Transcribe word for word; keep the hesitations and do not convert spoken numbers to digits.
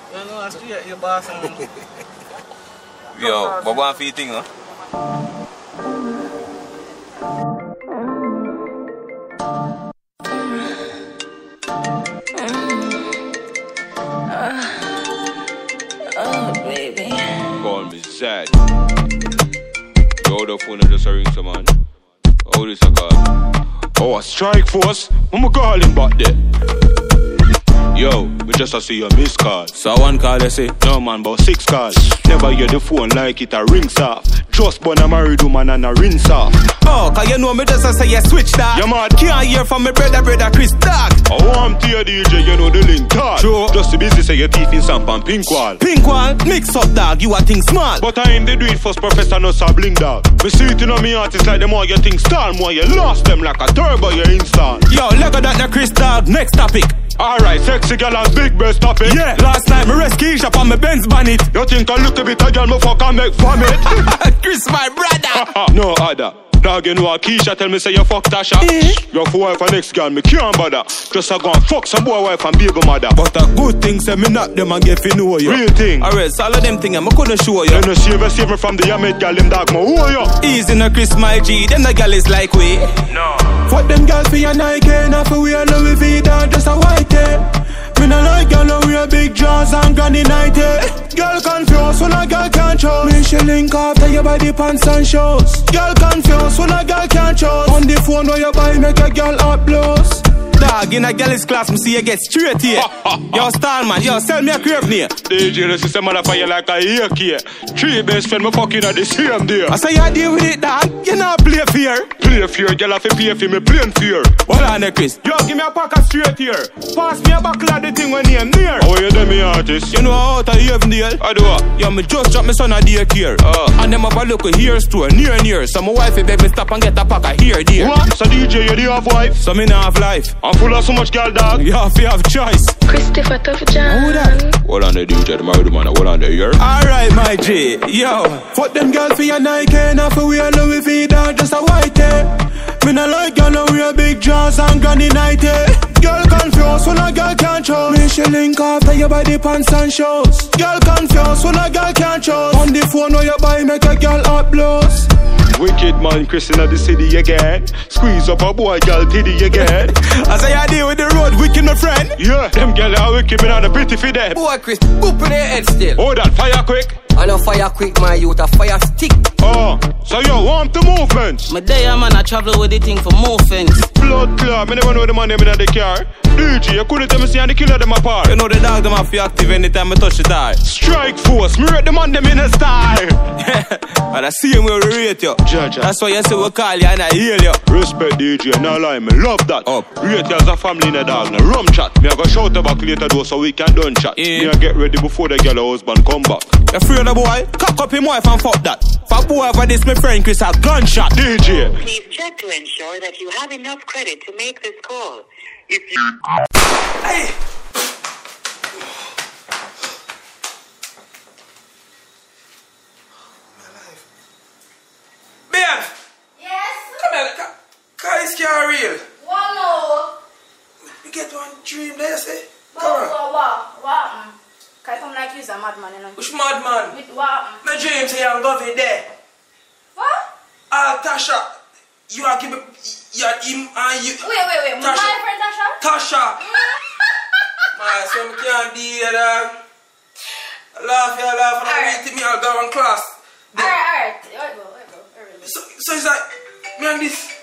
You know, I straight your boss and... Yo, what one for you thing, huh? Oh, baby. Call me Zad. Yo, the phone just a ring someone. Oh, this a call. Oh, a strike force? I'ma call him back there. Yo, we just a see your missed call. So one call they say, no man, about six calls. Never hear the phone like it a rings off. Just born a married woman and a rinse off. Oh, cause you know me just a say you switch that. You mad? Can't hear from me brother, brother Chris Dog. Oh, I'm to your D J, you know the link tall. True. Just to busy say your teeth in Samp and pink wall. Pink wall, mix up dog, you a think smart. But I ain't the do it first professor, no sabling dog. Me see it in on me artists like the more you think style, more you lost them like a turbo you install. Yo, look at that the Chris Dog, next topic. Alright, sexy girl and big breast topic. Yeah, last night me rescue shop on my Benz bonnet. You think I look a bit a girl, me fuck and make vomit? Chris my brother. No other. Dog, you know a Keisha tell me say you fuck Tasha. Eh? Your wife and next girl, me can't bother. Just a go and fuck some boy wife and baby mother. But a good thing say me not them and get fi know you. Real thing. Alright, so all of them thing I couldn't show you. You know save you, save me from the Yamid girl, them dog, me who you? Easy no Chris my G, them the gal is like we. No. Fuck them girls for your Nike, not for we a Louis V, dog, just a white tape. Me no like girl no wear big jaws and granny nighty. Girl confused when a girl can't choose. Me she link after your body pants and shows. Girl confused when a girl can't choose. On the phone where you buy make a girl uploads. Dog, in a girl's class, me see you get straight here. Yo, star man, yo, sell me a crave near. D J, this is a motherfucker like a A K. Three best friend, me fucking at the same day. I say you deal with it, dog. You not play fear. Play fear, girl have to pay for me playing fear. Hold on there, Chris. Yo, give me a pack of straight here. Pass me a buckle of the thing when you're near. How you them me artist? You know how to even deal? I do what? Yo, me just drop my son a daycare. Uh. And them have a local hair store, near near. So my wife beg me stop and get a pack of hair there. What? So D J, you do have wife? So me not have life. I'm full of so much girl, dog. You have to have choice. Christopher Tough John. Hold on. Hold on the D J, the married man, hold on the ear. Alright, my G. Yo. Fuck them girls for your Nike, not for wear Louis V, dog, just a white tape. Me no like girl no wear big jaws and granny nighty. Girl confused when a girl can't choose. Me she link after your body pants and shows. Girl confused when a girl can't choose. On the phone where you buy make a girl uploads. Wicked man, Chris in the city again. Squeeze up a boy, girl, tiddy again. I say I deal with the road, wicked my friend. Yeah, them girl are wicked, me not a pity for them. Boy, Chris, boop in their head still. Hold on, fire quick. I know fire quick, my youth, a fire stick. Oh, so you want the movement? My day, man, I travel with the thing for movement. Blood clot, me never know the man them in the car. D J, you couldn't tell me see and the killer them apart. You know the dog them have to active anytime I touch the die. Strike force, me rate the man them in a style. And I see him where we rate you. Judge. That's why you say we call you and I heal you. Respect D J, no lie, me love that. Up. Rate you as a family in a dog, no rum chat. Me I go shout back later though so we can done chat. Yeah. Me I get ready before the girl husband come back. You afraid of the boy? Cock up him wife and fuck that. For boy over this, my friend Chris a gunshot. D J. Please check to ensure that you have enough credit to make this call. If you... Hey! Babe! Yes? Come here, come. Car is car real. One more. You get one dream there, say? What, Come on. what, what, what? mm. Can I come like you, a madman, you know? Which madman? With what? mm. My dream say I'm going there. What? Ah, uh, Tasha, you are giving, you are him and you. Wait, wait, wait. Tasha. My friend Tasha? Tasha. Man, some can't deal, dog. Laugh, yeah, laugh, and I wait me, I'll go on class. Alright, alright. Where go, where go, where go. So, so it's like, me and this.